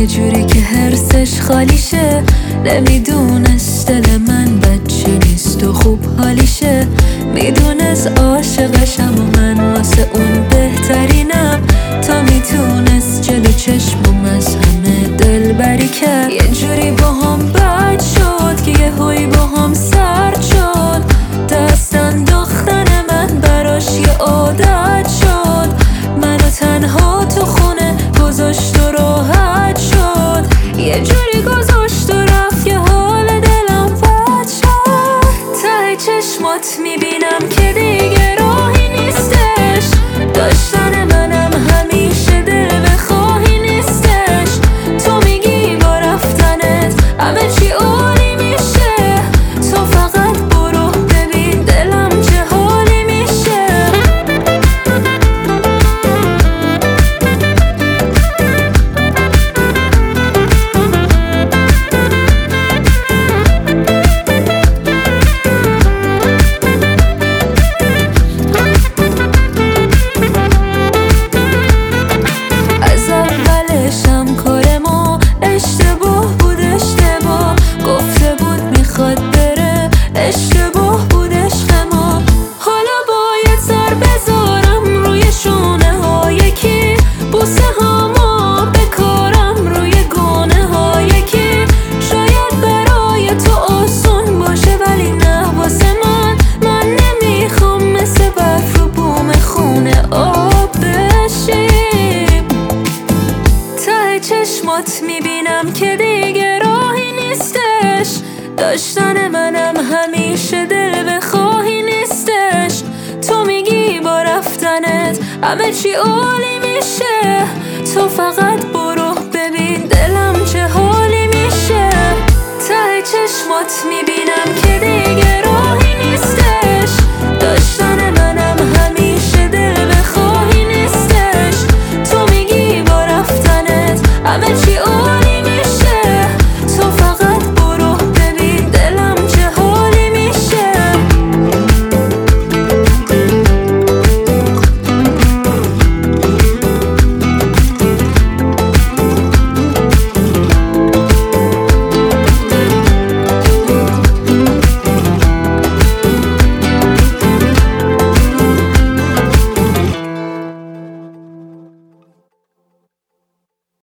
یه جوری که حرسش خالی شه. نمیدونست دل من بچه نیست و خوب حالیشه. میدونست عاشقشم و من واسه اون بهترینم. تا میتونست جلو چشمم از همه دل بری کرد. یه جوری با هم بد شد که یه هایی با هم سرد شد. دست انداختن من براش یه عادت شد. منو تنها تو خونه گذاشت و راحت شد. یه جوری گذاشت و رفت یه حال دلم بد شد. ته چشمات میبینم که دیگه راهی نیستش. داشتن منم همیشه دل بخواهی نیستش. تو میگی با رفتنت همه چی عالی میشه. تو فقط برو ببین دلم چه حالی میشه. از اولشم کار ما اشتباه بود. اشتباه گفته بود میخواد بره. اشتباه بود عشق ما. حالا باید سر بذارم روی شونه ها یکی. بوسه هامو بکارم روی گونه ها یکی. شاید برای تو آسون باشه ولی نه واسه من. من نمیخوام مثل برف رو بوم خونه آب بشیم. ته چشمات میبینم که دیگه راهی نیستش. داشتن منم همیشه دل بخواهی نیستش. تو میگی با رفتنت همه چی عالی میشه. تو فقط برو ببین دلم چه حالی میشه. ته چشمات میبینم که دیگه